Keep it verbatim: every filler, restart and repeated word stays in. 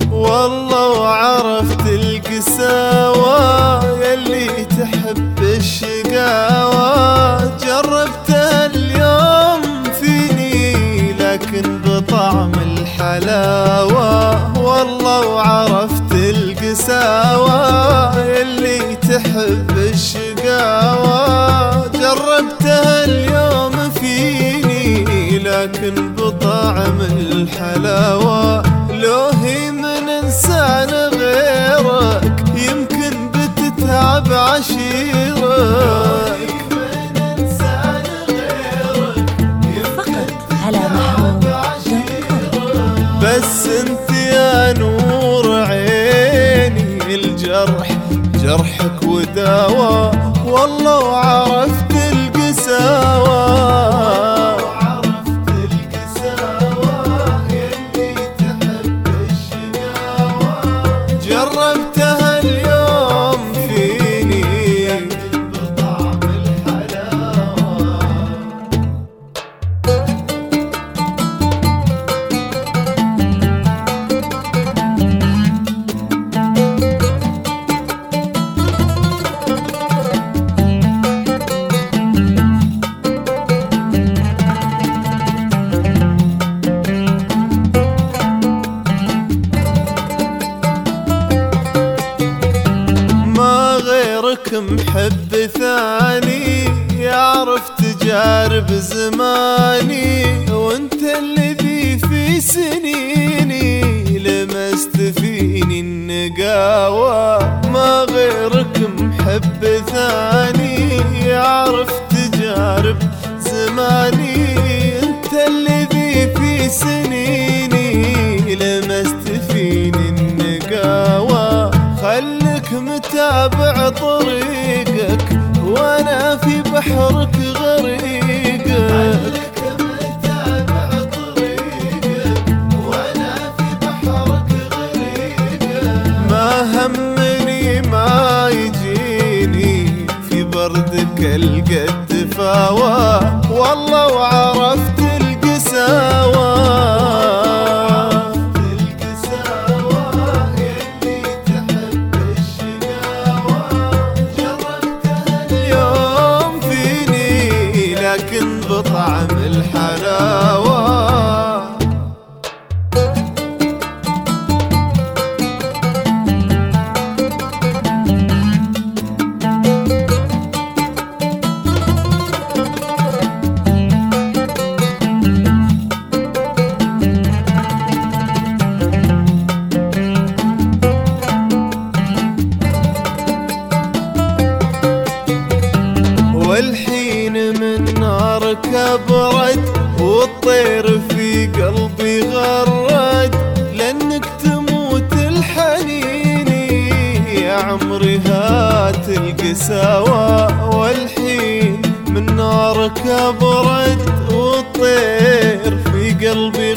والله وعرفت القساوة يلي تحب الشقاوة، جربتها اليوم فيني لكن بطعم الحلاوة. والله وعرفت القساوة يلي تحب الشقاوة، جربتها اليوم فيني لكن بطعم الحلاوة. لو هي من انسان غيرك يمكن بتتعب عشيرك، فقط على محمود بس انت يا نور عيني الجرح جرحك وداوى. والله وعرفت القساوة جربتها اليوم فيني بطعم الحلاوة. غيرك محب ثاني يعرف تجارب زماني، وانت الذي في سنيني لمست فيني النقاوة. ما غيرك محب ثاني يعرف تجارب زماني، انت الذي في سنيني لمست فيني النقاوة. خلك متابع طريقك وانا في بحرك غريقك، خلك متابع طريقك وانا في بحرك غريقك. ما همني ما يجيني في بردك القد فاوى، والله وعرفت القساوة لكن بطعم الحلاوة. والحين من نار كبرت والطير في قلبي غرد، لأنك تموت الحنيني يا عمري هات القساوة. والحين من نار كبرت والطير في قلبي